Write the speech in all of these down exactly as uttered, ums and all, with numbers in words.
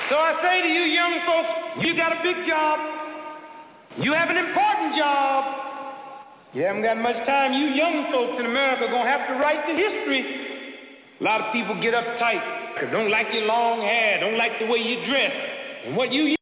So I say to you young folks, you got a big job. You have an important job. You haven't got much time. You young folks in America are going to have to write the history. A lot of people get uptight because don't like your long hair, don't like the way you dress. And what you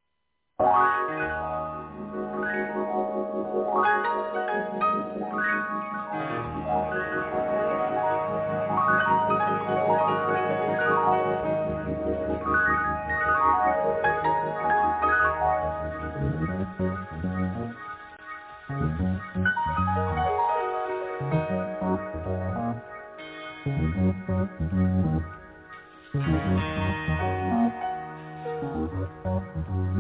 Thank you.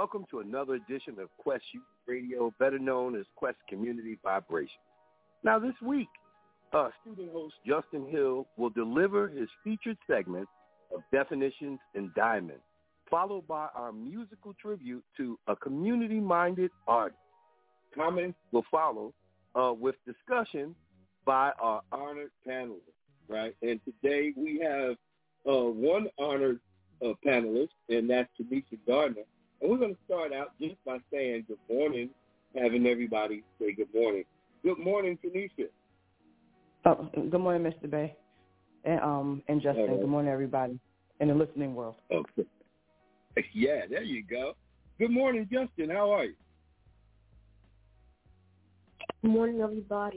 welcome to another edition of Quest Youth Radio, better known as Quest Community Vibration. Now this week, uh, student host Justin Hill will deliver his featured segment of Definitions in Diamond, followed by our musical tribute to a community-minded artist. Comments will follow uh, with discussion by our honored panelists, right? And today we have uh, one honored uh, panelist, and that's Tanisha Gardner. And we're going to start out just by saying good morning, having everybody say good morning. Good morning, Tanisha. Oh, good morning, Mister Bay, and um, and Justin. Right. Good morning, everybody in the listening world. Okay. Yeah, there you go. Good morning, Justin. How are you? Good morning, everybody.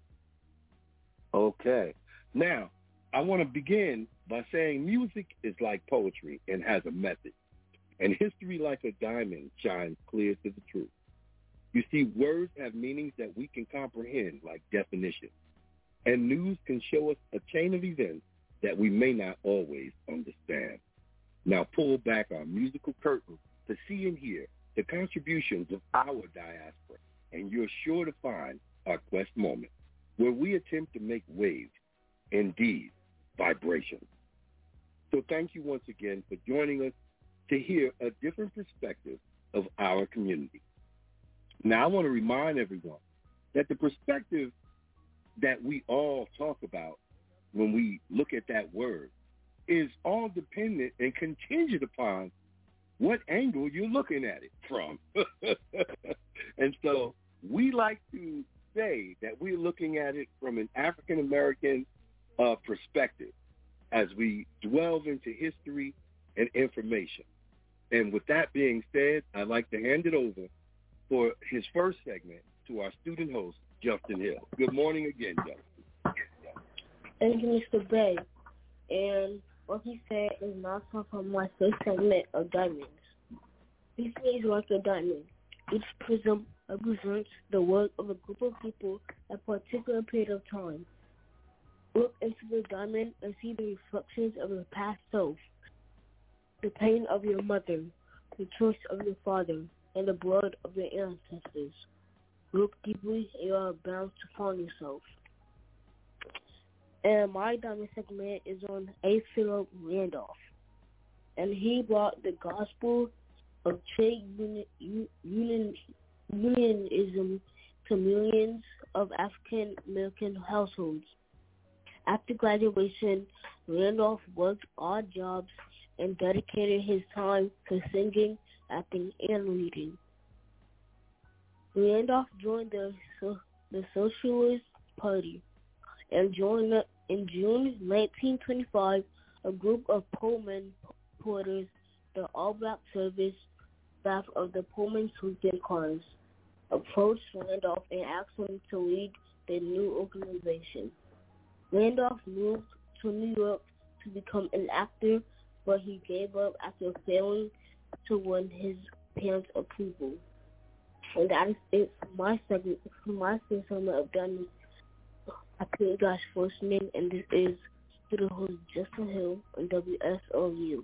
Okay. Now, I want to begin by saying music is like poetry and has a method. And history, like a diamond, shines clear to the truth. You see, words have meanings that we can comprehend, like definitions. And news can show us a chain of events that we may not always understand. Now pull back our musical curtain to see and hear the contributions of our diaspora, and you're sure to find our Quest moment, where we attempt to make waves, indeed, vibrations. So thank you once again for joining us to hear a different perspective of our community. Now, I want to remind everyone that the perspective that we all talk about when we look at that word is all dependent and contingent upon what angle you're looking at it from. And so we like to say that we're looking at it from an African-American uh, perspective as we delve into history and information. And with that being said, I'd like to hand it over for his first segment to our student host, Justin Hill. Good morning again, Justin. Thank you, Mister Bay. And what he said is not far from my first segment of diamonds. History is like a diamond. Each prism represents the work of a group of people at a particular period of time. Look into the diamond and see the reflections of your past self, the pain of your mother, the choice of your father, and the blood of your ancestors. Look deeply and you are bound to find yourself. And my diamond segment is on A. Philip Randolph. And he brought the gospel of trade union, union, unionism to millions of African American households. After graduation, Randolph worked odd jobs and dedicated his time to singing, acting, and reading. Randolph joined the, the Socialist Party and joined the, in June nineteen twenty-five, a group of Pullman porters, the all-black service staff of the Pullman Sweeping Cars, approached Randolph and asked him to lead the new organization. Randolph moved to New York to become an actor, but he gave up after failing to win his parents' approval. And that is it for my segment, for my segment of done. I put you guys first name, and this is student host Justin Hill on W S O U.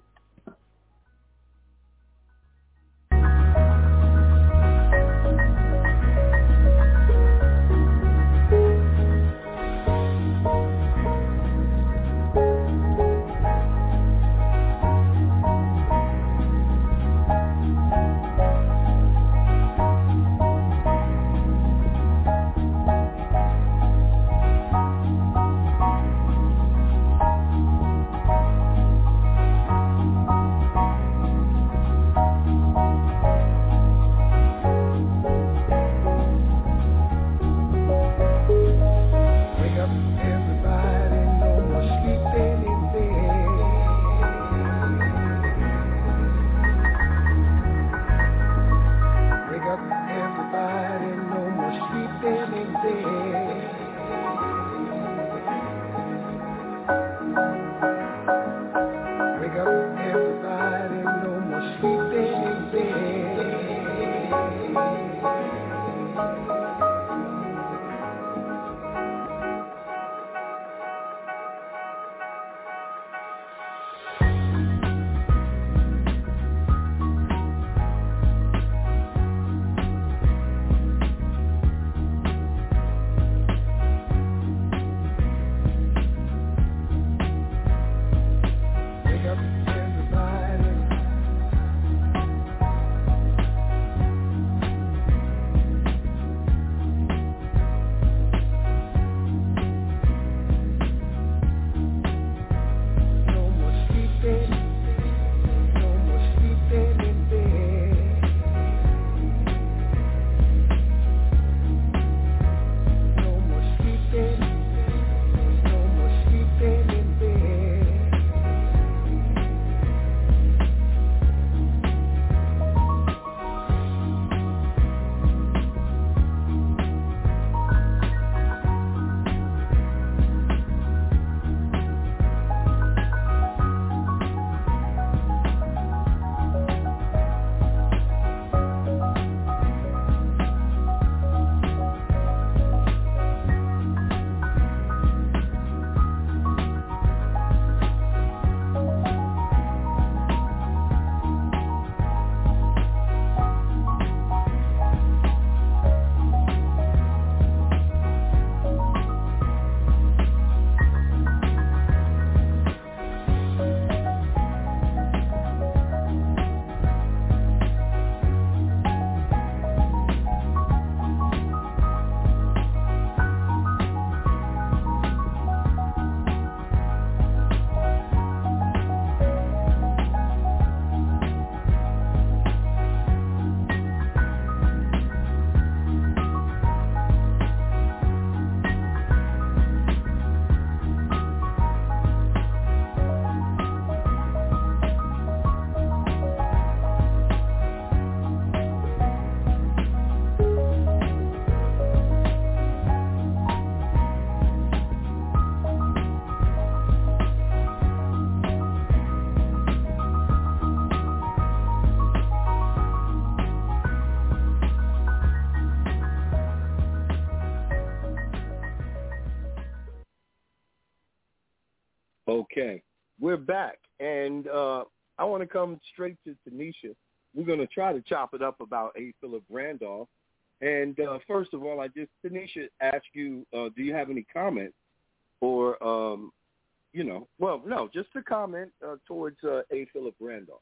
Okay, we're back, and uh, I want to come straight to Tanisha. We're going to try to chop it up about A. Philip Randolph. And uh, first of all, I just, Tanisha, ask you, uh, do you have any comments or, um, you know, well, no, just a comment uh, towards uh, A. Philip Randolph.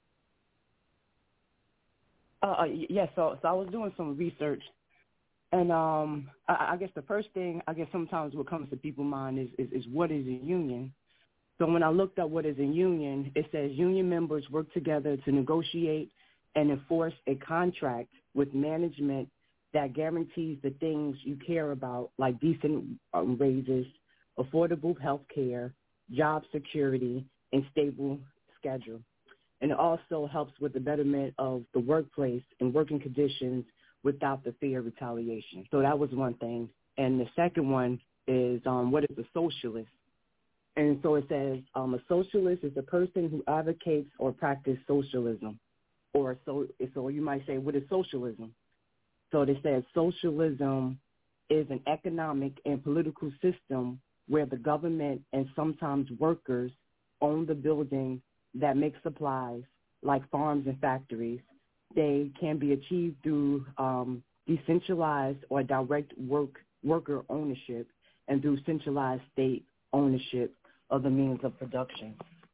Uh, yeah, so, so I was doing some research, and um, I, I guess the first thing, I guess sometimes what comes to people's mind is, is, is what is a union? So when I looked up what is a union, it says union members work together to negotiate and enforce a contract with management that guarantees the things you care about, like decent um, raises, affordable health care, job security, and stable schedule. And it also helps with the betterment of the workplace and working conditions without the fear of retaliation. So that was one thing. And the second one is um, what is a socialist? And so it says um, a socialist is a person who advocates or practices socialism. Or so, so you might say, what is socialism? So it says socialism is an economic and political system where the government and sometimes workers own the buildings that make supplies, like farms and factories. They can be achieved through um, decentralized or direct work worker ownership and through centralized state ownership of the means of production.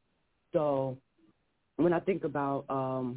So when I think about um,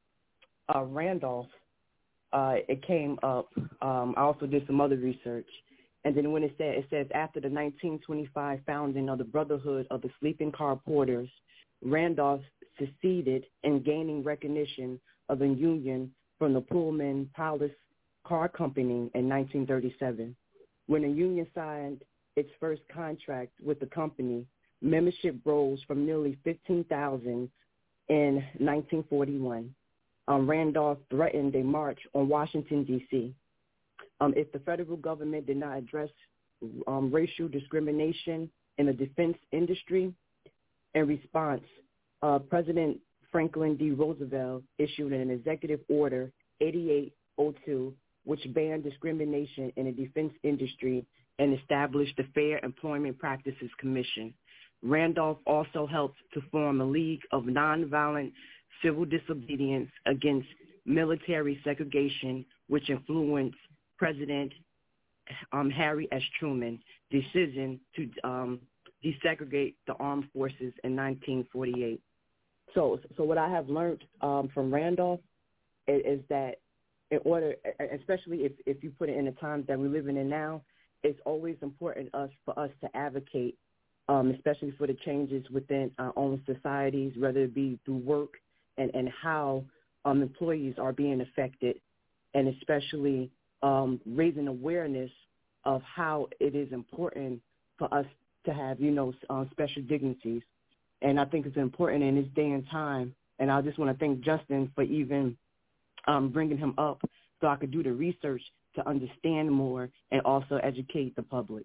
uh, Randolph, uh, it came up. Um, I also did some other research. And then when it said, it says after the nineteen twenty-five founding of the Brotherhood of the Sleeping Car Porters, Randolph succeeded in gaining recognition of a union from the Pullman Palace Car Company in nineteen thirty-seven. When the union signed its first contract with the company, membership rose from nearly fifteen thousand in nineteen forty-one. Um, Randolph threatened a march on Washington, D C Um, if the federal government did not address um, racial discrimination in the defense industry. In response, uh, President Franklin D. Roosevelt issued an executive order eighty-eight oh two, which banned discrimination in the defense industry and established the Fair Employment Practices Commission. Randolph also helped to form a League of Nonviolent Civil Disobedience Against Military Segregation, which influenced President um, Harry S. Truman's decision to um, desegregate the armed forces in nineteen forty-eight. So, so what I have learned um, from Randolph is, is that in order, especially if, if you put it in the times that we're living in now, it's always important us for us to advocate, um, especially for the changes within our own societies, whether it be through work and, and how um, employees are being affected, and especially um, raising awareness of how it is important for us to have, you know, uh, special dignities. And I think it's important in this day and time. And I just want to thank Justin for even um, bringing him up so I could do the research to understand more and also educate the public.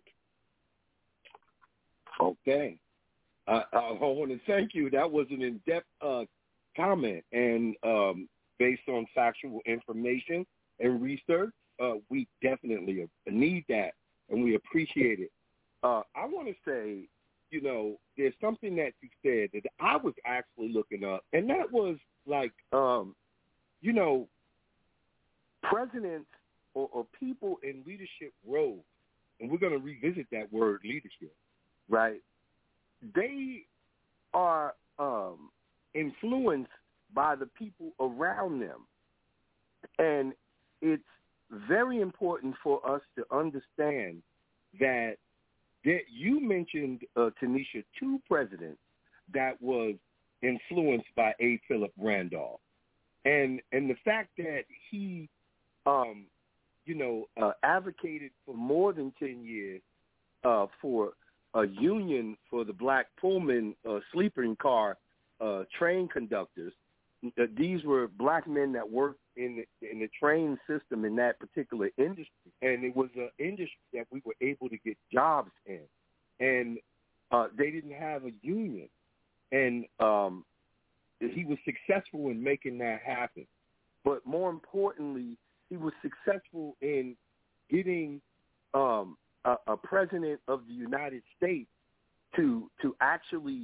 Okay. Uh, I want to thank you. That was an in-depth uh, comment. And um, based on factual information and research, uh, we definitely need that, and we appreciate it. Uh, I want to say, you know, there's something that you said that I was actually looking up, and that was like, um, you know, presidents or, or people in leadership roles, and we're going to revisit that word leadership, right? They are um, influenced by the people around them, and it's very important for us to understand that that you mentioned, uh, Tanisha, two presidents that was influenced by A. Philip Randolph. And and the fact that he, um, you know, uh, advocated for more than ten years uh, for a union for the black Pullman uh, sleeping car uh, train conductors. Uh, these were black men that worked in the, in the train system in that particular industry, and it was an industry that we were able to get jobs in, and uh, they didn't have a union, and um, he was successful in making that happen. But more importantly, he was successful in getting um, a, a president of the United States to to actually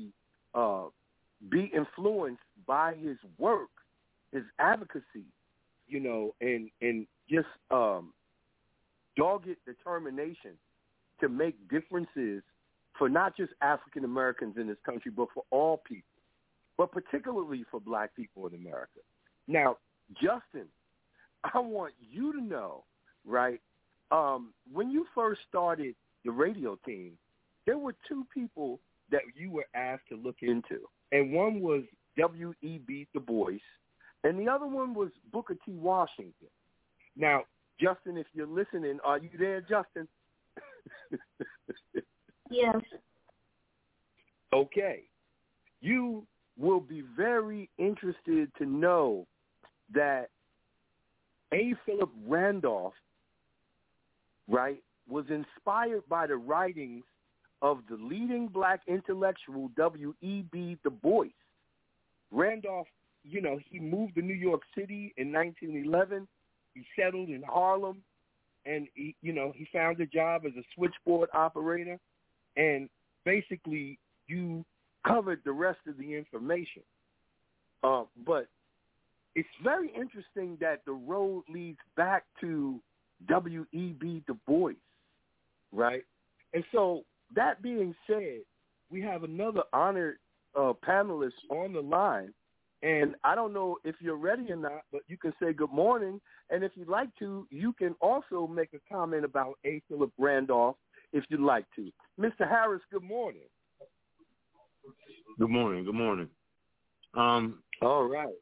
uh, be influenced by his work, his advocacy, you know, and, and just um, dogged determination to make differences for not just African Americans in this country, but for all people, but particularly for black people in America. Now, Justin, I want you to know, right, um, when you first started the radio team, there were two people that you were asked to look into, and one was W E B Du Bois, and the other one was Booker T. Washington. Now, Justin, if you're listening, are you there, Justin? Yes. Okay. You will be very interested to know that A. Philip Randolph, right, was inspired by the writings of the leading black intellectual W E B Du Bois. Randolph, you know, he moved to New York City in nineteen eleven. He settled in Harlem, and, he, you know, he found a job as a switchboard operator, and basically you covered the rest of the information. Uh, but it's very interesting that the road leads back to W E B Du Bois, right? And so that being said, we have another honored uh, panelist on the line, and I don't know if you're ready or not, but you can say good morning, and if you'd like to, you can also make a comment about A. Philip Randolph if you'd like to. Mister Harris, good morning. Good morning. Good morning. Um, All right.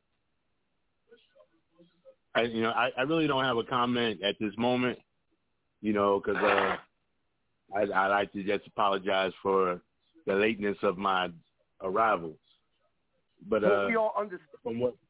I, you know, I, I really don't have a comment at this moment, you know, because uh, I, I like to just apologize for the lateness of my arrival. But uh, well, we all understand. From what...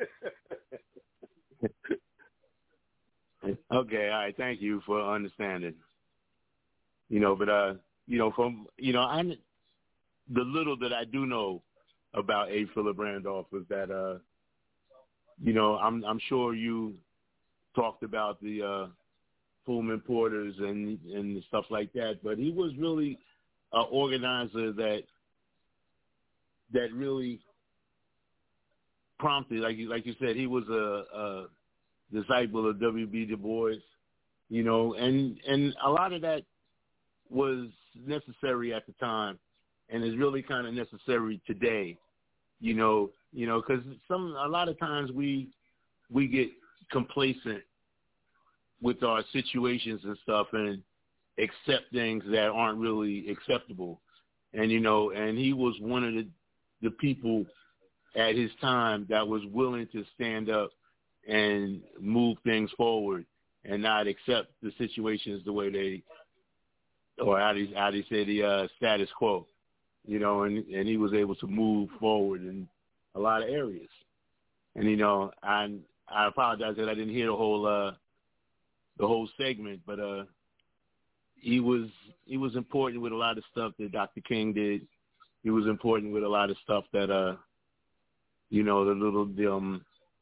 Okay, all right. Thank you for understanding. You know, but uh, you know, from you know, I the little that I do know about A. Philip Randolph is that uh, you know, I'm I'm sure you talked about the uh, Pullman Porters and and stuff like that, but he was really an organizer that that really prompted, like you like you said, he was a, a disciple of W B Du Bois, you know, and and a lot of that was necessary at the time, and is really kind of necessary today, you know, you know, because some a lot of times we we get complacent with our situations and stuff and accept things that aren't really acceptable, and you know, and he was one of the the people at his time that was willing to stand up and move things forward and not accept the situations the way they, or how they, how they say the uh, status quo, you know, and, and he was able to move forward in a lot of areas. And, you know, I, I apologize that I didn't hear the whole, uh, the whole segment, but uh, he was, he was important with a lot of stuff that Doctor King did. He was important with a lot of stuff that, uh, you know, the little, the, um,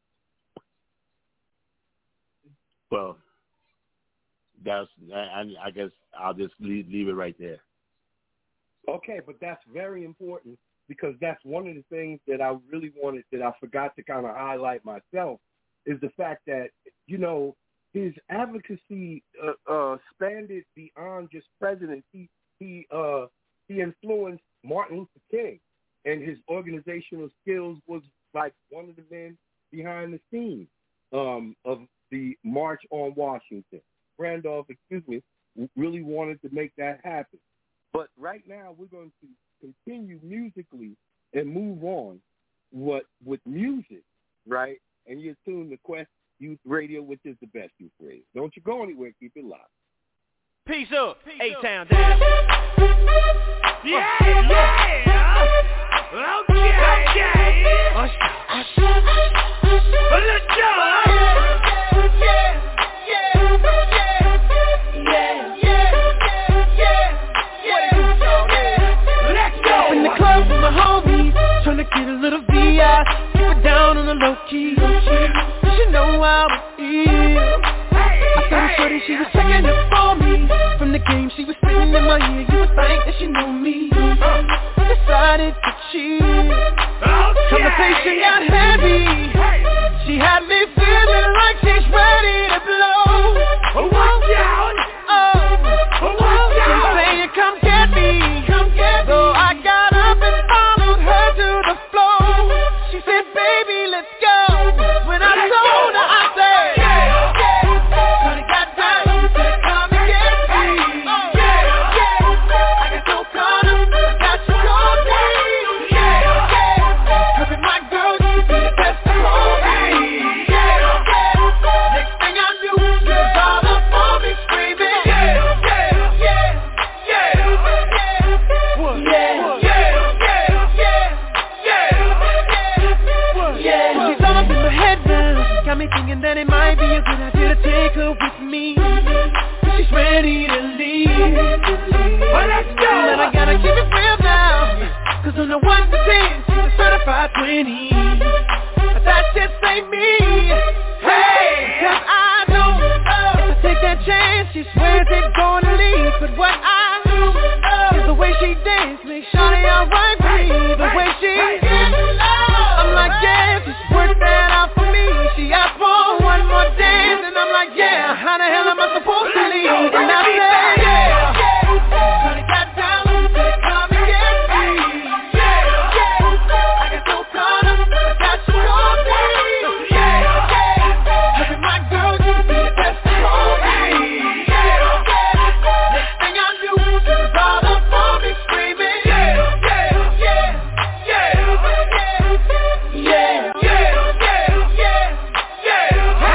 well, that's, I, I guess I'll just leave, leave it right there. Okay, but that's very important because that's one of the things that I really wanted, that I forgot to kind of highlight myself, is the fact that, you know, his advocacy uh, uh, spanned beyond just presidents. He, he, uh, he influenced Martin Luther King, and his organizational skills was like one of the men behind the scenes um, of the March on Washington. Randolph, excuse me, really wanted to make that happen. But right now we're going to continue musically and move on what with music, right? And you're tuned to Quest Youth Radio, which is the best youth radio. Don't you go anywhere. Keep it locked. Peace up, A-Town down. Yeah, yeah. Okay, okay. Let's go. Let's go. In the club with my homies, tryna get a little V I, keep it down on the low key. You know how it is. I saw the shorty, she was checking up for me. From the game, she was spitting in my ear. You would think that she knew me. Uh, decided decided to cheat. Conversation got heavy. She had me feeling like she's ready to blow. Watch out! Oh, watch out! She's saying, come get me. Come get me. So I got up and followed her to the floor. She said, baby, let's go. When I told her, I said, yeah, yeah. Shorty got down, said, come and get me. Yeah, yeah. I got no condom, got you on me. Yeah, yeah. Her and my girl, you be the best for me. Yeah, yeah. Next thing I knew, she was all up on me screaming. Yeah, yeah, yeah, yeah, yeah. What? Yeah, yeah, yeah, yeah, yeah, yeah. She's all up in my head now. Got me thinking that it might be a good idea to take her with me. She's ready to leave. Well, let's go. But I gotta keep it real now. Cause on the one to ten, she's a certified twenty. But that just ain't me. Hey, cause I know if I take that chance, she swears it's gonna leave. But what I know is the way she dance makes Shawty alright with me. The way she I'm like, yeah, just work that out for me. She asked for one more dance, and I'm like, yeah, how the hell am I supposed to leave? And I said, yeah, Shawty got down, said come and get me. Yeah, yeah, I got no condom, I got you on me. Yeah, yeah, her and my girl, you be the best for me. Yeah, yeah, next thing I knew, she was all up on me screaming. Yeah, yeah, yeah, yeah, yeah, yeah, yeah, yeah,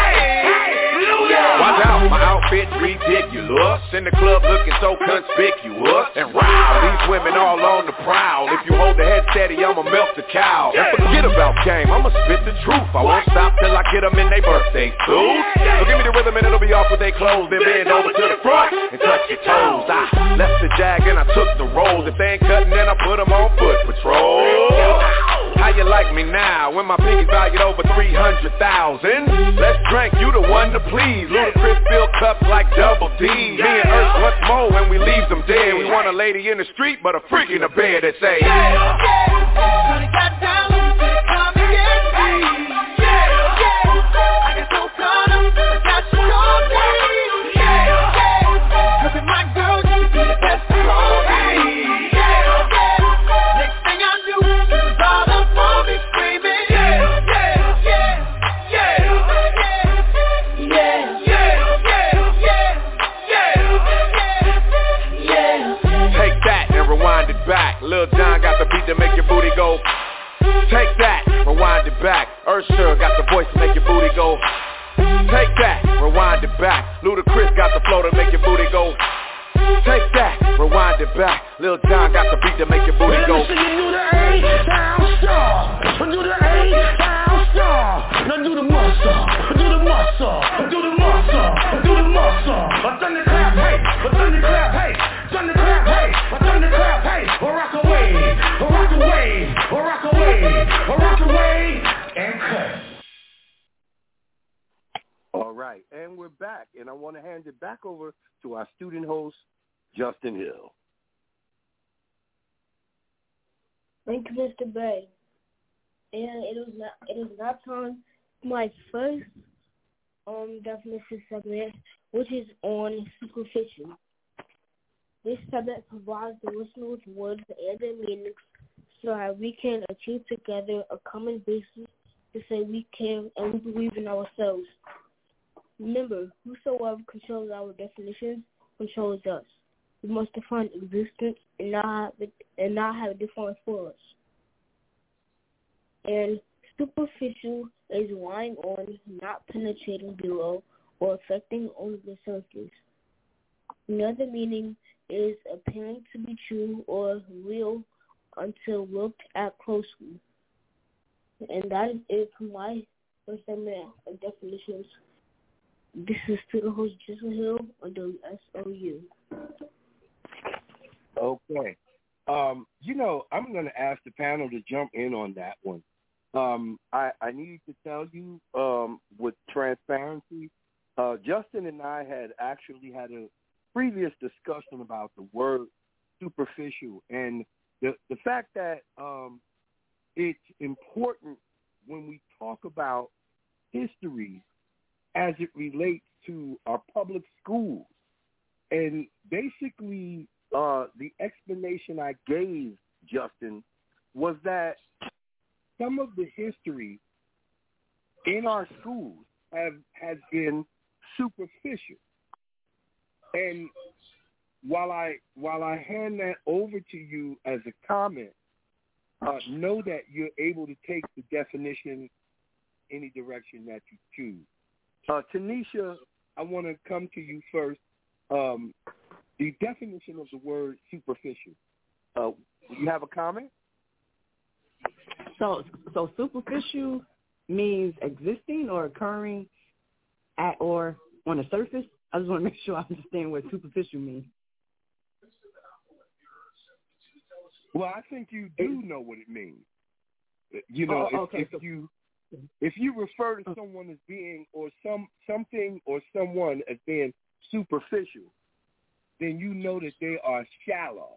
yeah. Watch out, my outfit's ridiculous. In the club looking so conspicuous. And wow, these women all on the prowl. If you hold the head steady, I'ma melt the cow. And forget about game, I'ma spit the truth. I won't stop till I get them in their birthday suits. So give me the rhythm and it'll be off with their clothes. Then bend over to the front and touch your toes. I left the jag and I took the rolls. If they ain't cutting, then I put them on foot patrol. How you like me now when my pinky's valued over three hundred thousand? Let's drink, you the one to please. Ludacris fill cups like double D. Me and Earth once more when we leave them dead. We want a lady in the street but a freak in the bed that say, yeah, yeah. Shorty got down, said come and get me. Yeah, yeah. I got no condom, I got you on me. Yeah, yeah. Her and my girl, you be the best for me. Yeah, yeah. Next thing I knew, she was all up on me screaming. Yeah, yeah, yeah, yeah, yeah, yeah, yeah, yeah, yeah. Take that and rewind it back. Lil Jon got the beat to make your booty go. Take that, rewind it back. Usher got the voice to make your booty go. Take that, rewind it back. Ludacris got the flow to make your booty go. Take that, rewind it back. Lil Jon got the beat to make your booty go. Do the A-Town star. Do the A-Town star. Now do the muscle. Do the muscle. Do the muscle. Do the muscle. A thunderclap, hey. A thunderclap, hey. Thunderclap, hey. A thunderclap, hey. Or rock away. Or rock away. Or rock away. Or rock away. And cut. All right, and we're back, and I want to hand it back over to our student host, Justin Hill. Thank you, Mister Bay. And it is not it is now time for my first um definition segment, which is on superficial. This segment provides the listener with words and their meanings so that we can achieve together a common basis to say we can and we believe in ourselves. Remember, whosoever controls our definitions controls us. We must define existence and not have it, and not have it defined for us. And superficial is lying on, not penetrating below, or affecting only the surface. Another meaning is appearing to be true or real until looked at closely. And that is it for my first segment of definitions. This is student host Justin Hill on W S O U. Okay. Um, you know, I'm going to ask the panel to jump in on that one. Um, I, I need to tell you um, with transparency, uh, Justin and I had actually had a previous discussion about the word superficial, and the the fact that um, it's important when we talk about history as it relates to our public schools. And basically, uh, the explanation I gave, Justin, was that some of the history in our schools have has been superficial. And while I while I hand that over to you as a comment, uh, know that you're able to take the definition any direction that you choose. Uh, Tanisha, I want to come to you first. Um, the definition of the word superficial. Uh, you have a comment? So, so superficial means existing or occurring at or on the surface. I just want to make sure I understand what superficial means. Well, I think you do know what it means. You know, oh, okay. if, if you if you refer to someone as being or some something or someone as being superficial, then you know that they are shallow.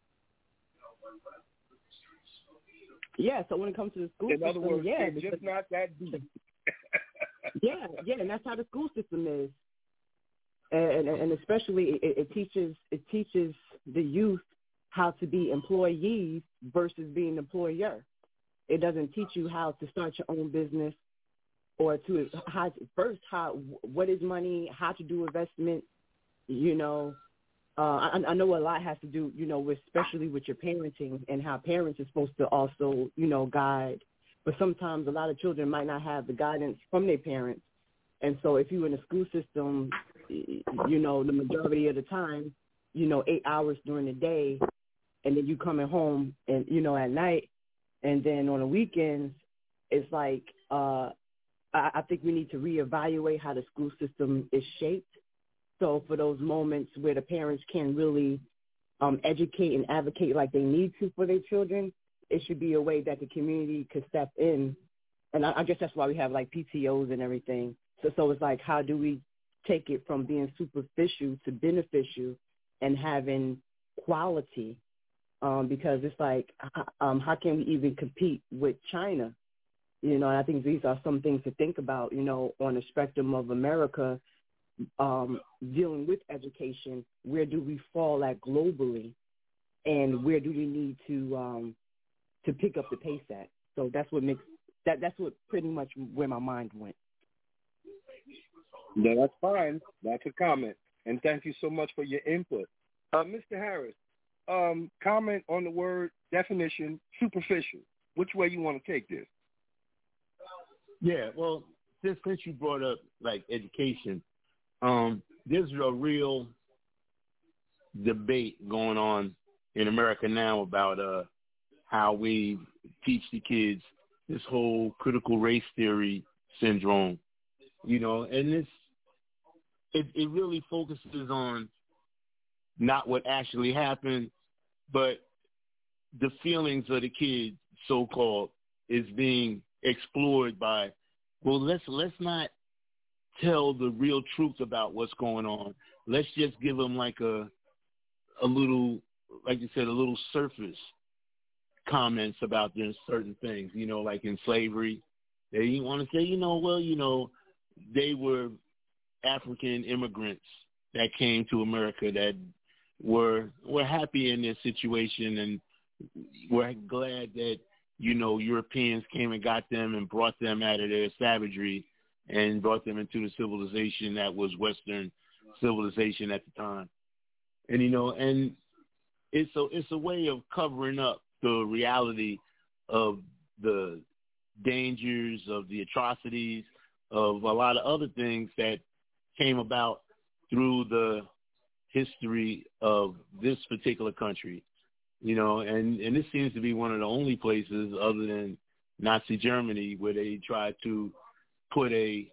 Yeah, so when it comes to the school in system, other words, yeah, it's just not that deep. yeah, yeah, and that's how the school system is, and and especially it, it teaches it teaches the youth how to be employees versus being employer. It doesn't teach you how to start your own business or to how to, first how what is money, how to do investment. You know, uh, I, I know a lot has to do, you know, with, especially with your parenting and how parents are supposed to also, you know, guide. But sometimes a lot of children might not have the guidance from their parents. And so if you're in a school system, you know, the majority of the time, you know, eight hours during the day, and then you coming home and, you know, at night, and then on the weekends, it's like uh, I, I think we need to reevaluate how the school system is shaped. So for those moments where the parents can really um, educate and advocate like they need to for their children, it should be a way that the community could step in. And I, I guess that's why we have like P T Os and everything. So, so it's like, how do we take it from being superficial to beneficial and having quality? Um, because it's like, um, how can we even compete with China? You know, and I think these are some things to think about, you know, on the spectrum of America, um, dealing with education. Where do we fall at globally, and where do we need to um, to pick up the pace at? So that's what makes that that's what pretty much where my mind went. No, that's fine. That's a comment, and thank you so much for your input, uh, Mister Harris. Um, comment on the word definition superficial. Which way you want to take this? Yeah, well, since since you brought up like education, um, there's a real debate going on in America now about uh, how we teach the kids this whole critical race theory syndrome, you know, and this it, it really focuses on not what actually happened, but the feelings of the kids, so-called, is being explored by, well, let's let's not tell the real truth about what's going on. Let's just give them like a a little, like you said, a little surface comments about this certain things, you know, like in slavery. They want to say, you know, well, you know, they were African immigrants that came to America that were were happy in their situation and were glad that, you know, Europeans came and got them and brought them out of their savagery and brought them into the civilization that was Western civilization at the time. And, you know, and it's a, it's a way of covering up the reality of the dangers, of the atrocities, of a lot of other things that came about through the history of this particular country, you know, and, and this seems to be one of the only places other than Nazi Germany where they tried to put a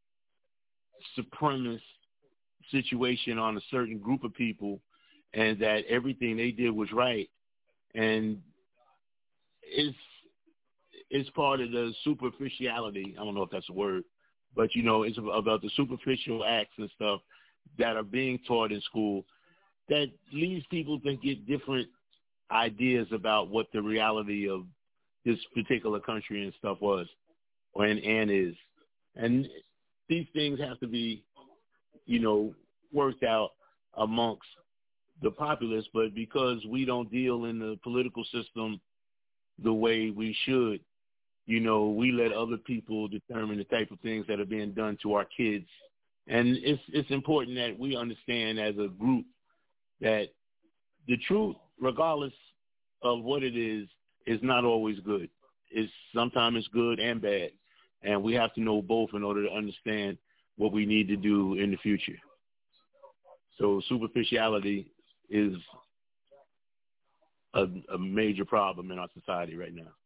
supremacist situation on a certain group of people and that everything they did was right. And it's, it's part of the superficiality. I don't know if that's a word, but, you know, it's about the superficial acts and stuff that are being taught in school that leads people to get different ideas about what the reality of this particular country and stuff was, or and, and is. And these things have to be, you know, worked out amongst the populace, but because we don't deal in the political system the way we should, you know, we let other people determine the type of things that are being done to our kids. And it's it's important that we understand as a group that the truth, regardless of what it is, is not always good. It's sometimes it's good and bad, and we have to know both in order to understand what we need to do in the future. So superficiality is a, a major problem in our society right now.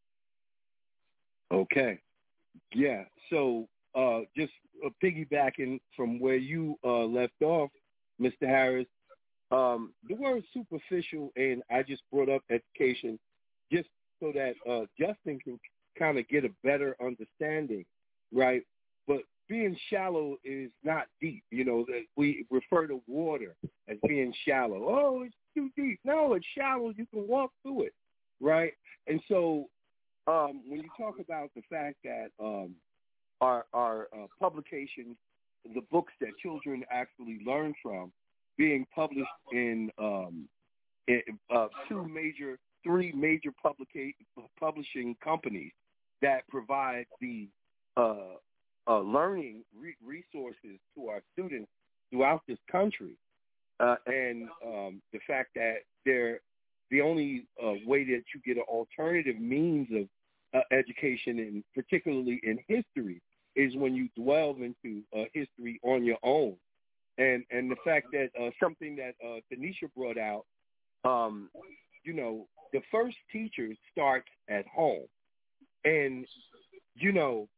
Okay. Yeah. So uh, just uh, piggybacking from where you uh, left off, Mister Harris, um, the word superficial, and I just brought up education just so that uh, Justin can kind of get a better understanding, right? But being shallow is not deep. You know, that we refer to water as being shallow. Oh, it's too deep. No, it's shallow. You can walk through it, right? And so um, when you talk about the fact that um, our, our uh, publications, the books that children actually learn from, being published in, um, in uh, two major, three major publica- publishing companies that provide the uh, uh, learning re- resources to our students throughout this country, uh, and um, the fact that they're the only uh, way that you get an alternative means of uh, education, and particularly in history, is when you delve into uh, history on your own. And and the fact that uh, something that uh, Tanisha brought out, um, you know, the first teacher starts at home. And, you know,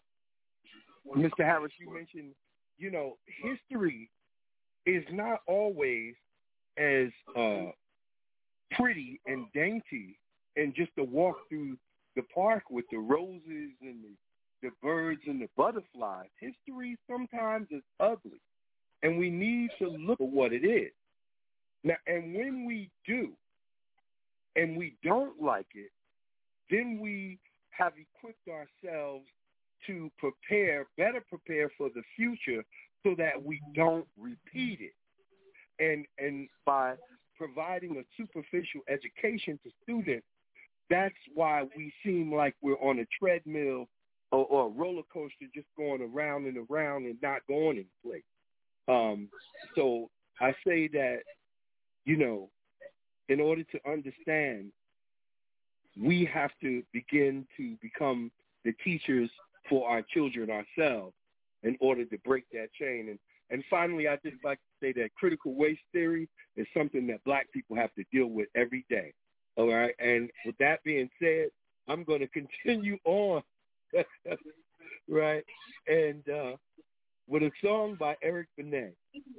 Mister Harris, you mentioned, you know, history is not always as uh, pretty and dainty and just to walk through the park with the roses and the, the birds and the butterflies. History sometimes is ugly, and we need to look at what it is. Now, and when we do, and we don't like it, then we have equipped ourselves to prepare, better prepare for the future so that we don't repeat it. And and by providing a superficial education to students, that's why we seem like we're on a treadmill or, or a roller coaster just going around and around and not going in place. Um, so I say that, you know, in order to understand, we have to begin to become the teachers for our children ourselves in order to break that chain. And and finally, I just like to say that critical race theory is something that black people have to deal with every day. All right. And with that being said, I'm going to continue on, right? And uh, with a song by Eric Benet.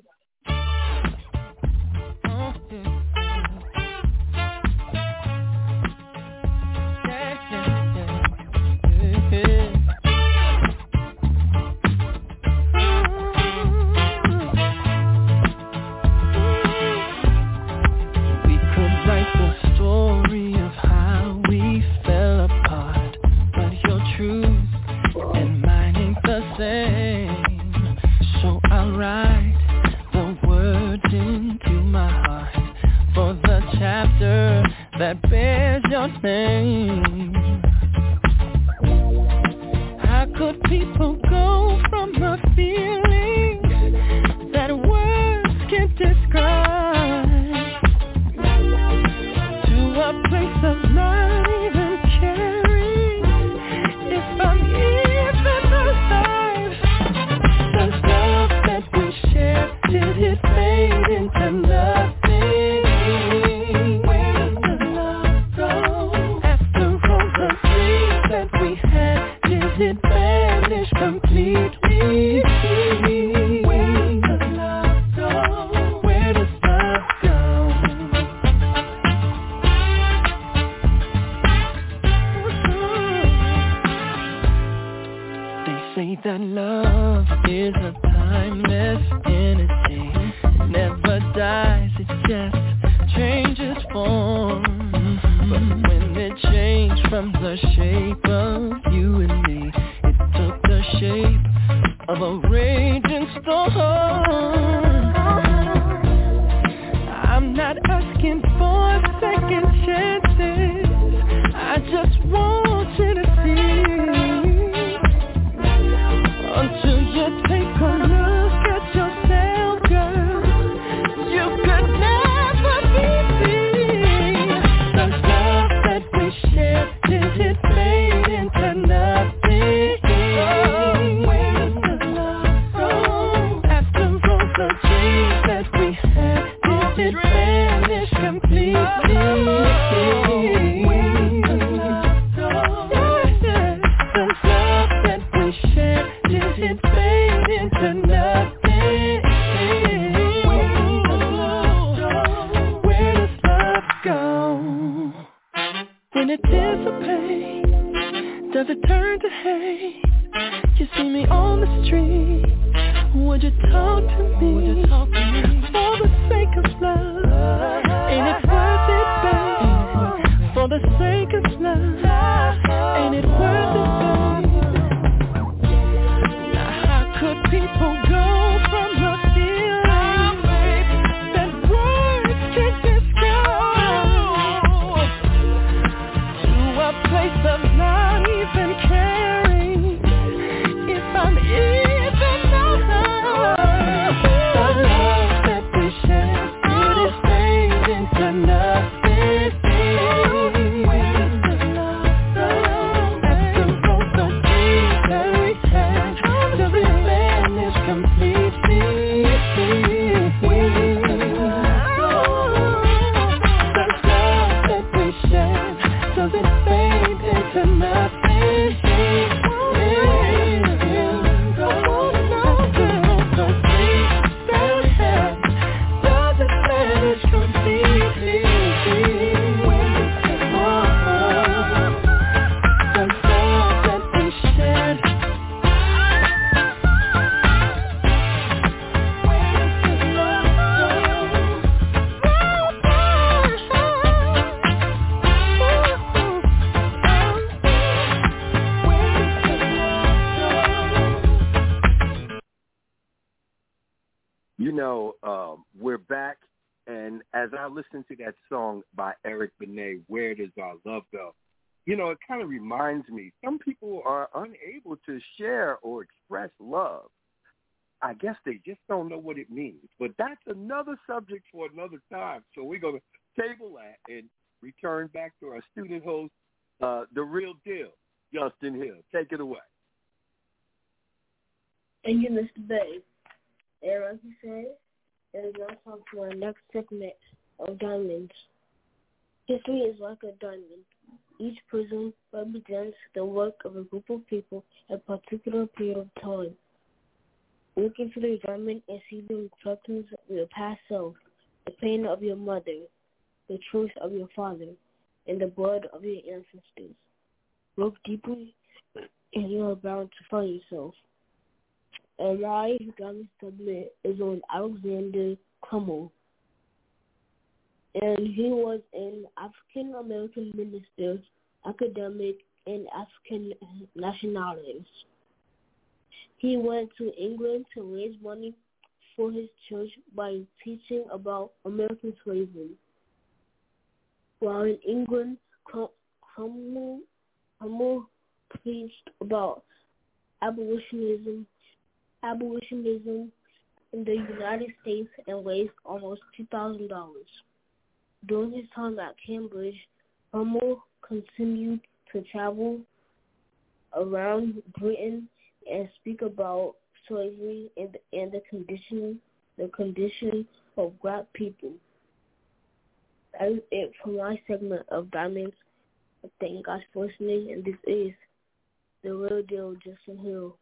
That bears your name. How could people go from a feeling that words can't describe to a place of not even caring if I'm even alive? The love that we shared, did it fade into nothing? After the shape of you and me. It took the shape of a raging storm. I'm not asking for second chances. I just want you to see. Until you take a look at yourself, girl, you could never be free. The love that we shared, did it fade into nothing? Oh, where's the love from? After all the dreams that we had, did it vanish completely? Oh, where's the love from? The love that we shared, did it fade into nothing? Where does love go? When it dissipates, does it turn to hate? You see me on the street, would you talk to me? Would you talk to me? For the sake of love, ain't it worth it, babe? For the sake of love, ain't it worth it, babe? Now how could people go from a feeling that words can describe to a place of not even caring if I'm even alive? The love that we share, did it fade into nothing? Where's the love from? After all the dreams that we had, does it vanish completely? Where's the love? The love that we share, does it fade into nothing? You know, um, we're back, and as I listen to that song by Eric Benet, Where Does Our Love Go? You know, it kind of reminds me, some people are unable to share or express love. I guess they just don't know what it means. But that's another subject for another time. So we're going to table that and return back to our student host, uh, the real deal, Justin Hill. Take it away. Thank you, Mister Bay. And like you said, it is now time for our next segment of Diamonds. History is like a diamond. Each prism represents the work of a group of people at a particular period of time. Look into the diamond and see the reflections of your past self, the pain of your mother, the truth of your father, and the blood of your ancestors. Look deeply and you are bound to find yourself. And my diamond segment is on Alexander Crummell. And he was an African-American minister, academic, and African nationalist. He went to England to raise money for his church by teaching about American slavery. While in England, Crummell, Crummell preached about abolitionism, abolitionism in the United States and raised almost two thousand dollars. During his time at Cambridge, Crummell continued to travel around Britain and speak about slavery and the, and the condition the condition of black people. That is it for my segment of Diamonds. Thank you guys for listening, and this is the real deal, Justin Hill.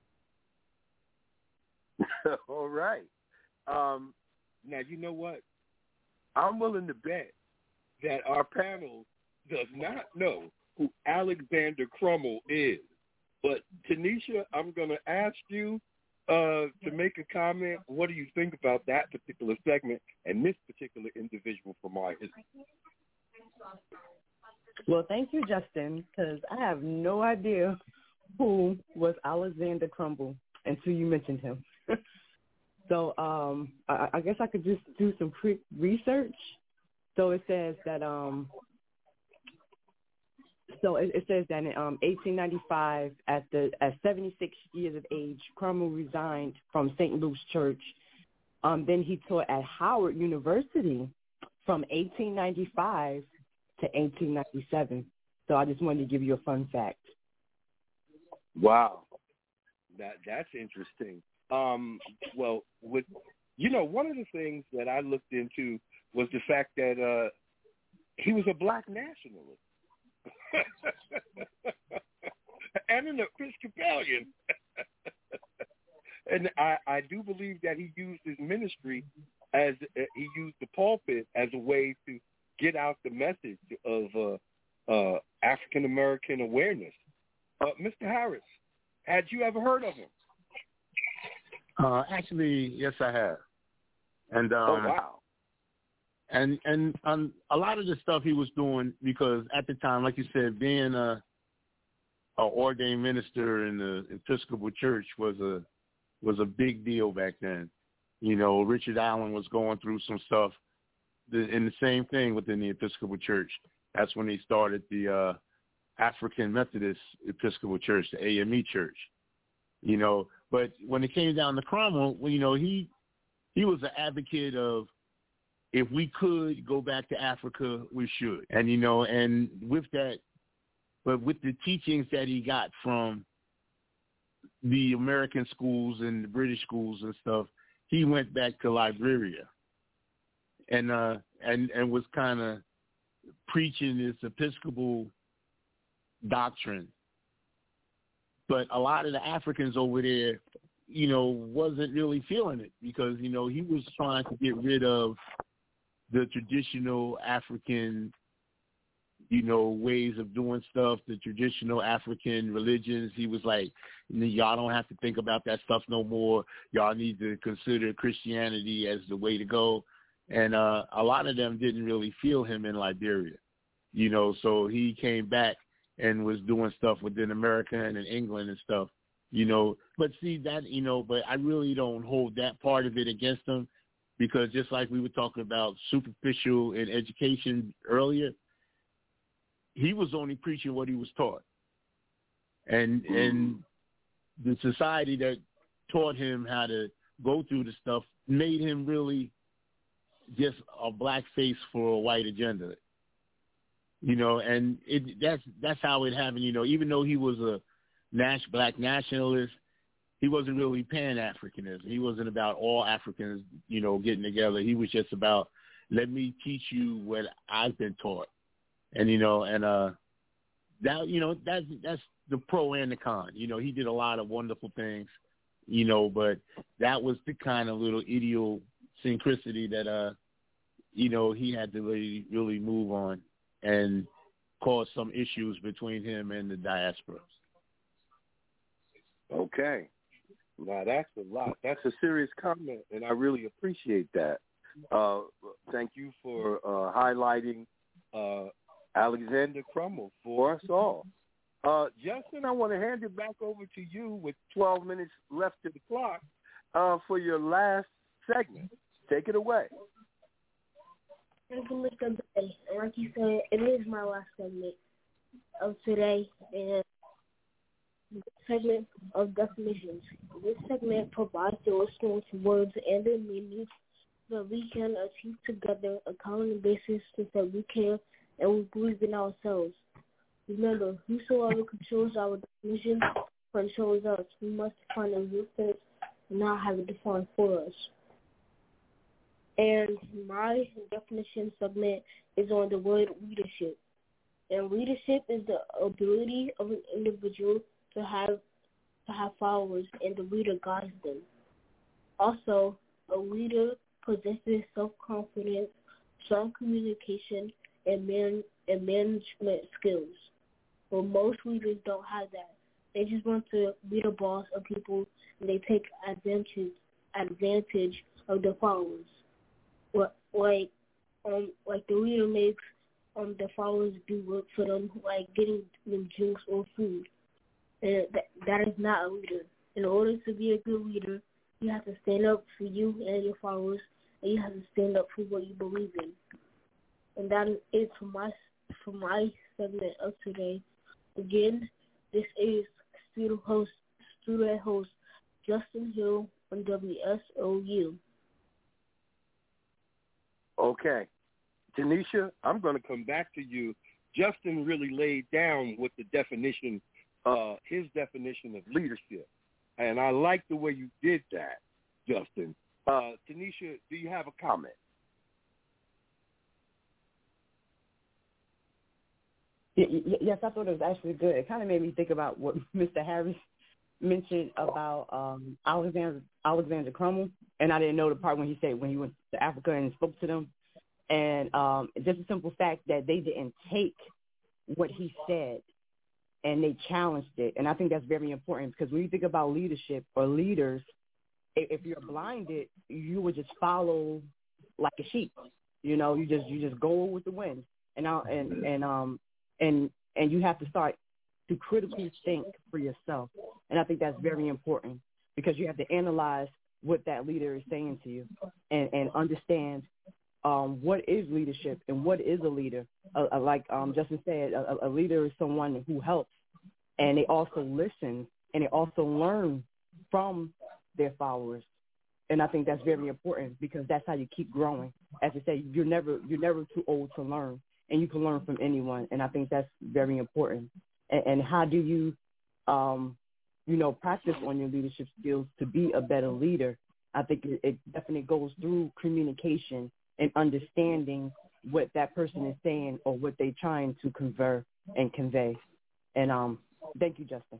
All right. Um, now, you know what? I'm willing to bet that our panel does not know who Alexander Crummell is. But, Tanisha, I'm going to ask you uh, to make a comment. What do you think about that particular segment and this particular individual from our history? Well, thank you, Justin, because I have no idea who was Alexander Crummell until you mentioned him. So um, I, I guess I could just do some quick research. So it says that um, so it, it says that in um, eighteen ninety-five, at the at seventy-six years of age, Crummell resigned from Saint Luke's Church. Um, then he taught at Howard University from eighteen ninety-five to eighteen ninety-seven. So I just wanted to give you a fun fact. Wow, that that's interesting. Um, well, with you know, one of the things that I looked into was the fact that uh, he was a black nationalist and an Episcopalian. And I, I do believe that he used his ministry as uh, he used the pulpit as a way to get out the message of uh, uh, African American awareness. Uh, Mister Harris, had you ever heard of him? Uh, actually, yes, I have. And um, oh wow. And and um, a lot of the stuff he was doing, because at the time, like you said, being a, a ordained minister in the Episcopal Church was a was a big deal back then. You know, Richard Allen was going through some stuff, and the same thing within the Episcopal Church. That's when he started the uh, African Methodist Episcopal Church, the A M E Church. You know, but when it came down to Cromwell, well, you know, he he was an advocate of, if we could go back to Africa, we should. And, you know, and with that, but with the teachings that he got from the American schools and the British schools and stuff, he went back to Liberia and uh, and, and was kind of preaching this Episcopal doctrine. But a lot of the Africans over there, you know, wasn't really feeling it, because, you know, he was trying to get rid of the traditional African, you know, ways of doing stuff, the traditional African religions. He was like, y'all don't have to think about that stuff no more. Y'all need to consider Christianity as the way to go. And uh, a lot of them didn't really feel him in Liberia, you know, so he came back and was doing stuff within America and in England and stuff, you know. But see that, you know, but I really don't hold that part of it against him, because just like we were talking about superficial in education earlier, he was only preaching what he was taught. And and the society that taught him how to go through the stuff made him really just a black face for a white agenda. You know, and it, that's that's how it happened. You know, even though he was a Nash, black nationalist, he wasn't really Pan-Africanism. He wasn't about all Africans, you know, getting together. He was just about, let me teach you what I've been taught. And, you know, and uh, that, you know, that's, that's the pro and the con. You know, he did a lot of wonderful things, you know, but that was the kind of little idiosyncrasy that, uh, you know, he had to really, really move on and cause some issues between him and the diaspora. Okay. Now, that's a lot. That's a serious comment, and I really appreciate that. Uh, thank you for uh, highlighting uh, Alexander Crummell for us all. Uh, Justin, I want to hand it back over to you with twelve minutes left to the clock uh, for your last segment. Take it away. Thank you, Mister Bay. And like you said, it is my last segment of today, and the segment of definitions. This segment provides the listeners words and their meanings so that we can achieve together a common basis so that we can and we believe in ourselves. Remember, whosoever controls our definitions controls us. We must define a real sense and not have it defined for us. And my definition segment is on the word leadership. And leadership is the ability of an individual to have to have followers, and the leader guides them. Also, a leader possesses self-confidence, strong communication, and man and management skills. But most leaders don't have that. They just want to be the boss of people, and they take advantage advantage of their followers. What like um like the leader makes um the followers do work for them, like getting them drinks or food. And that, that is not a leader. In order to be a good leader, you have to stand up for you and your followers, and you have to stand up for what you believe in. And that is it for my for my segment of today. Again, this is student host student host Justin Hill on W S O U. Okay. Tanisha, I'm going to come back to you. Justin really laid down what the definition, uh, his definition of leadership. And I like the way you did that, Justin. Uh, Tanisha, do you have a comment? Yes, I thought it was actually good. It kind of made me think about what Mister Harris mentioned about um, Alexander Alexander Crummell, and I didn't know the part when he said when he went to Africa and spoke to them. And um, just a simple fact that they didn't take what he said and they challenged it. And I think that's very important because when you think about leadership or leaders, if you're blinded, you would just follow like a sheep. You know, you just you just go with the wind. And I, and and um and and you have to start to critically think for yourself. And I think that's very important because you have to analyze what that leader is saying to you and, and understand um, what is leadership and what is a leader. Uh, uh, like um, Justin said, a, a leader is someone who helps, and they also listen and they also learn from their followers. And I think that's very important because that's how you keep growing. As I say, you're never you're never too old to learn, and you can learn from anyone. And I think that's very important. And, and how do you, um, you know, practice on your leadership skills to be a better leader? I think it, it definitely goes through communication and understanding what that person is saying or what they're trying to convey and convey. And um, thank you, Justin.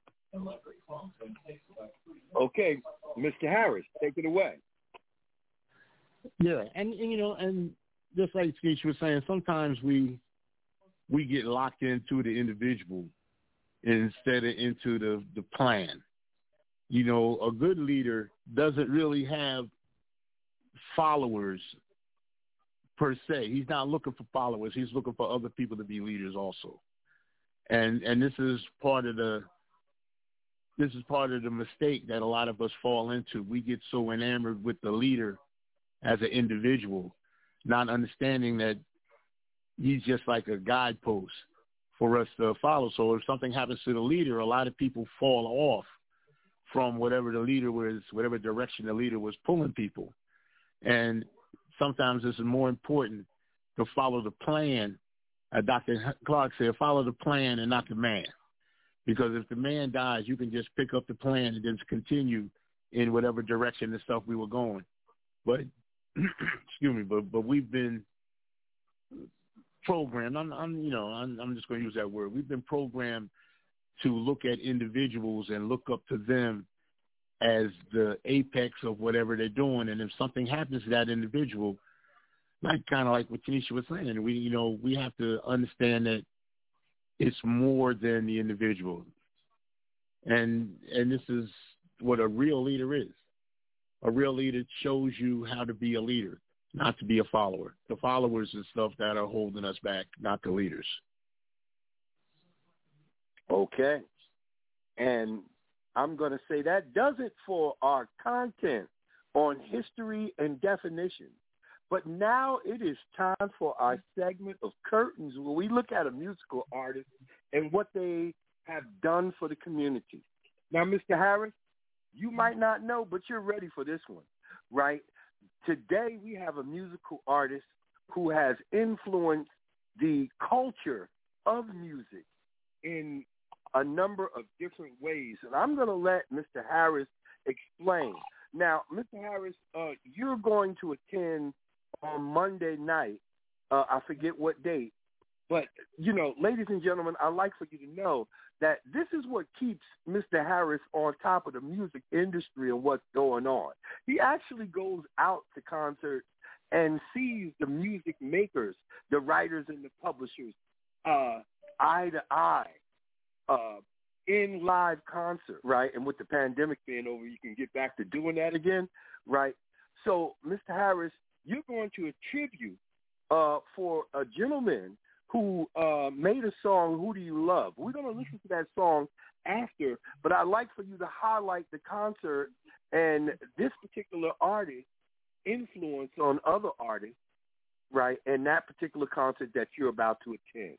Okay, Mister Harris, take it away. Yeah, and, and you know, and just like Skeesh was saying, sometimes we we get locked into the individual instead of into the, the plan. You know, a good leader doesn't really have followers per se. He's not looking for followers. He's looking for other people to be leaders also. And and this is part of the this is part of the mistake that a lot of us fall into. We get so enamored with the leader as an individual, not understanding that he's just like a guidepost for us to follow. So if something happens to the leader, a lot of people fall off from whatever the leader was, whatever direction the leader was pulling people. And sometimes it's more important to follow the plan. Uh, Doctor Clark said, follow the plan and not the man. Because if the man dies, you can just pick up the plan and just continue in whatever direction and stuff we were going. But, excuse me, but but we've been programmed. I'm, I'm you know, I'm, I'm just going to use that word. We've been programmed to look at individuals and look up to them as the apex of whatever they're doing. And if something happens to that individual, like kind of like what Tanisha was saying, we you know we have to understand that it's more than the individual. And and this is what a real leader is. A real leader shows you how to be a leader, not to be a follower. The followers and stuff that are holding us back, not the leaders. Okay. And I'm going to say that does it for our content on history and definition. But now it is time for our segment of Curtains, where we look at a musical artist and what they have done for the community. Now, Mister Harris, you might not know, but you're ready for this one, right? Today we have a musical artist who has influenced the culture of music in a number of different ways. And I'm going to let Mister Harris explain. Now, Mister Harris, uh, you're going to attend on Monday night. Uh, I forget what date. But, you know, ladies and gentlemen, I'd like for you to know that this is what keeps Mister Harris on top of the music industry and what's going on. He actually goes out to concerts and sees the music makers, the writers and the publishers, uh, eye to eye, uh, in live concert, right? And with the pandemic being over, you can get back to doing that again, right? So, Mister Harris, you're going to attribute uh, for a gentleman made a song, Who Do You Love? We're going to listen to that song after, but I'd like for you to highlight the concert and this particular artist influence on other artists, right, and that particular concert that you're about to attend.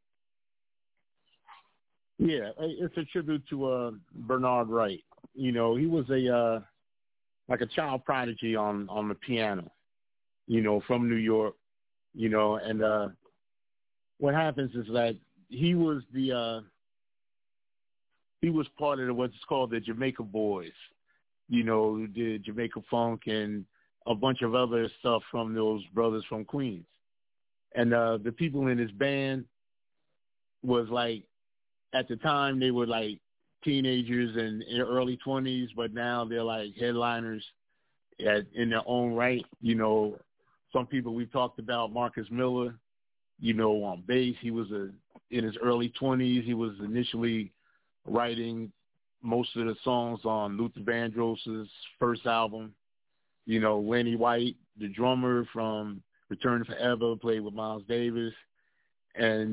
Yeah, it's a tribute to uh, Bernard Wright. You know, he was a uh, like a child prodigy on, on the piano, you know, from New York, you know, and uh, what happens is that he was the uh, he was part of what's called the Jamaica Boys, you know, who did Jamaica Funk and a bunch of other stuff from those brothers from Queens. And uh, the people in his band was like, at the time they were like teenagers and in their early twenties, but now they're like headliners at, in their own right. You know, some people we've talked about, Marcus Miller, you know, on bass. He was a, in his early twenties. He was initially writing most of the songs on Luther Vandross's first album. You know, Lenny White, the drummer from Return Forever, played with Miles Davis. And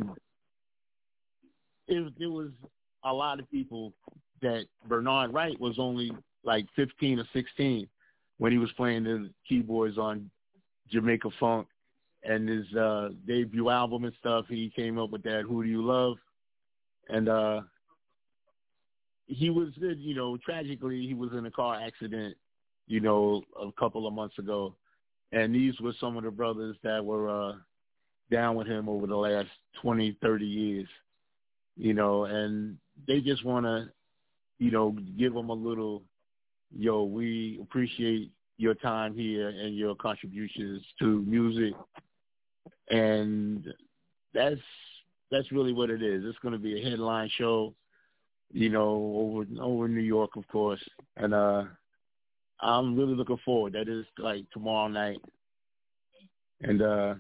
it, it was a lot of people that Bernard Wright was only like fifteen or sixteen when he was playing the keyboards on Jamaica Funk and his uh, debut album and stuff. He came up with that Who Do You Love? And uh, he was good, you know, tragically he was in a car accident, you know, a couple of months ago. And these were some of the brothers that were uh, down with him over the last twenty, thirty years, you know, and they just want to, you know, give him a little, yo, we appreciate your time here and your contributions to music. And that's that's really what it is. It's going to be a headline show, you know, over over New York, of course. And uh, I'm really looking forward. That is like tomorrow night. And, uh,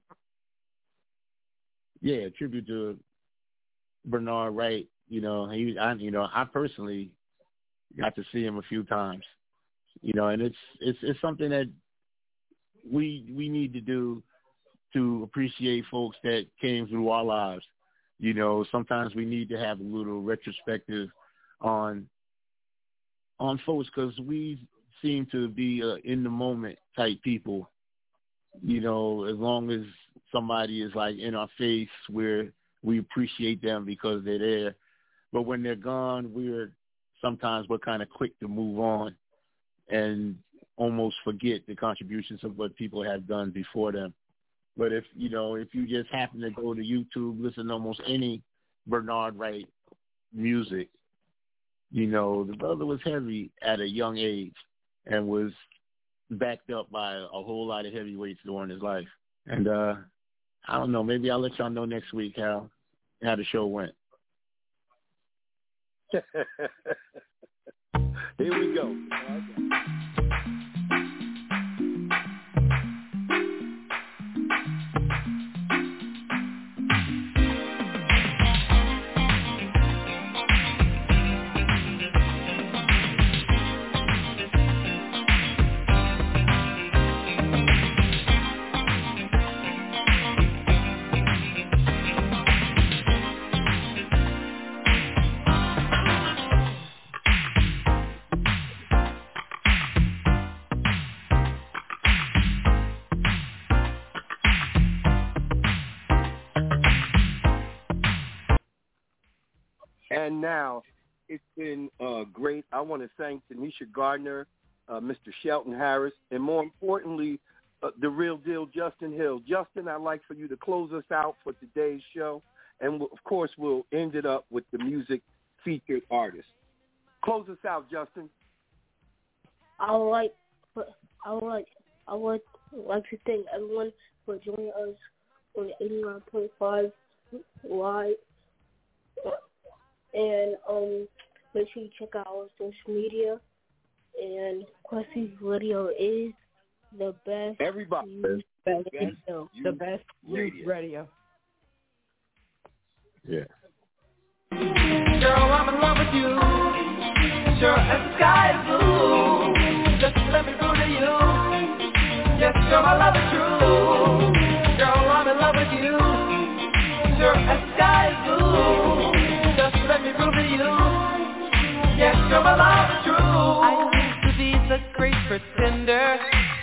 yeah, tribute to Bernard Wright. You know, he, I, you know, I personally got to see him a few times, you know, and it's, it's, it's something that we, we need to do to appreciate folks that came through our lives. You know, sometimes we need to have a little retrospective on, on folks because we seem to be uh, in the moment type people. You know, as long as somebody is like in our face, where we appreciate them because they're there. But when they're gone, we're sometimes we're kind of quick to move on and almost forget the contributions of what people have done before them. But if, you know, if you just happen to go to YouTube, listen to almost any Bernard Wright music, you know, the brother was heavy at a young age and was backed up by a whole lot of heavyweights during his life. And uh, I don't know, maybe I'll let y'all know next week how, how the show went. Here we go. And now, it's been uh, great. I want to thank Tanisha Gardner, uh, Mister Shelton Harris, and more importantly, uh, the real deal, Justin Hill. Justin, I'd like for you to close us out for today's show. And, we'll, of course, we'll end it up with the music featured artist. Close us out, Justin. I would like, I would like, I would like to thank everyone for joining us on eighty-nine point five Live. And um, make sure you check out our social media. And Quessy Radio is the best. Everybody. Best, best, best the best radio. youth radio. Yeah. Girl, I'm in love with you. Sure as the sky is blue. Just let me through to you. Yes, girl, my love is true. Girl, I'm in love with you. Sure as the sky is blue. Just let me prove to you, yes, you're my love is true. I used to be the great pretender.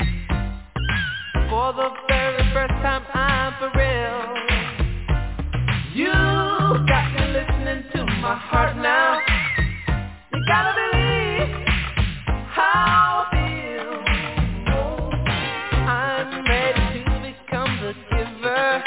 For the very first time, I'm for real. You got me listening to my heart now. You gotta believe how I feel. I'm ready to become the giver.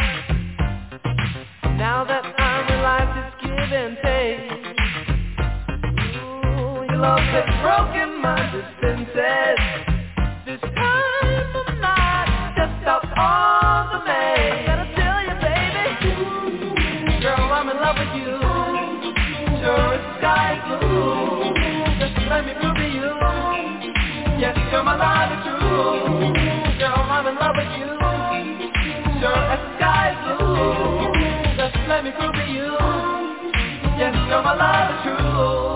Now that I realize it's give and take. Ooh, your love has broken my defenses. This time I'm not just out on the main. I gotta tell you, baby, girl, I'm in love with you. Sure, it's sky blue. Just let me prove to you, yes, you're my love is true. Girl, I'm in love with you. Sure, as the sky blue. Just let me prove to you, yes, you're my love is true.